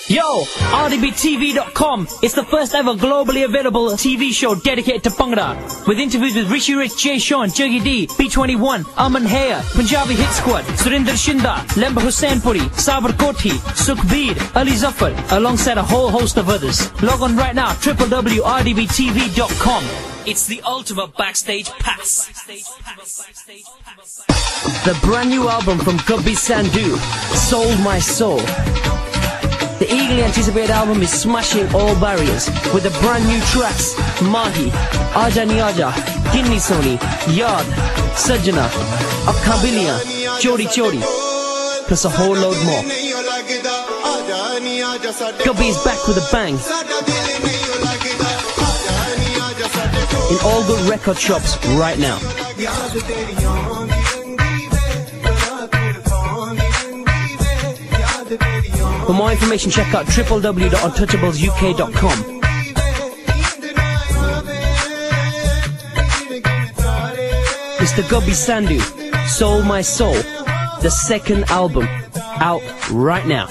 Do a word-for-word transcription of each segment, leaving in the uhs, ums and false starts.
Yo, R D B T V dot com. It's the first ever globally available T V show dedicated to Bhangra, with interviews with Rishi Rich, Jay Sean, Juggy D, B twenty-one, Aman Haya, Punjabi Hit Squad, Surinder Shinda, Lemba Husseinpuri, Sabar Koti, Sukhbir, Ali Zafar, alongside a whole host of others. Log on right now, w w w dot r d b t v dot com. It's the ultimate backstage pass. The brand new album from Gubby Sandhu, Sold My Soul. The eagerly anticipated album is smashing all barriers with the brand new tracks Mahi, Aja Ni Aja, Ginni Soni, Yaad, Sajjana, Akkabiliyan, Chori Chori, plus a whole load more. Gubby is back with a bang. In all good record shops right now. For more information, check out w w w dot untouchables u k dot com. Mister Gubby Sandhu, Sold My Soul, the second album, out right now.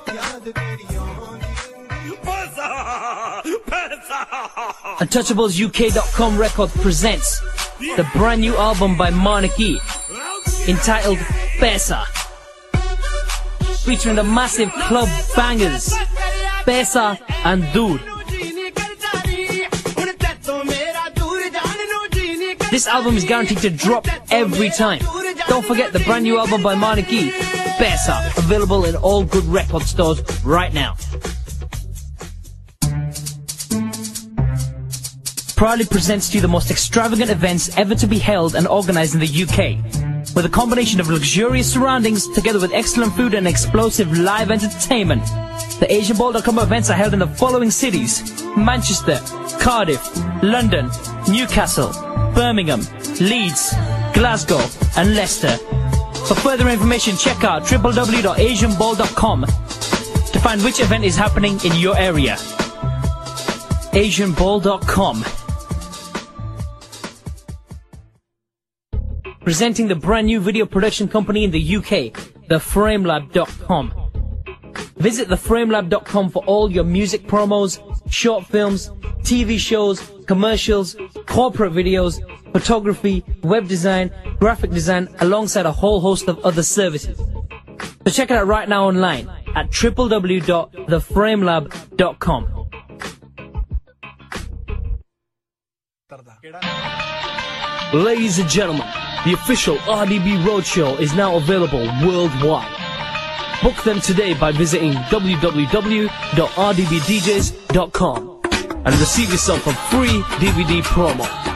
untouchables u k dot com Records presents the brand new album by Manaki, entitled Paisa, featuring the massive club bangers Paisa and Dood. This album is guaranteed to drop every time. Don't forget the brand new album by Manaki, Paisa, available in all good record stores right now. Proudly presents to you the most extravagant events ever to be held and organized in the U K. With a combination of luxurious surroundings together with excellent food and explosive live entertainment. The Asian Ball dot com events are held in the following cities: Manchester, Cardiff, London, Newcastle, Birmingham, Leeds, Glasgow and Leicester. For further information, check out w w w dot asian ball dot com to find which event is happening in your area. asian ball dot com. Presenting the brand new video production company in the U K, the frame lab dot com. Visit the frame lab dot com for all your music promos, short films, T V shows, commercials, corporate videos, photography, web design, graphic design, alongside a whole host of other services. So check it out right now online at w w w dot the frame lab dot com. Ladies and gentlemen, the official R D B Roadshow is now available worldwide. Book them today by visiting w w w dot r d b d js dot com and receive yourself a free D V D promo.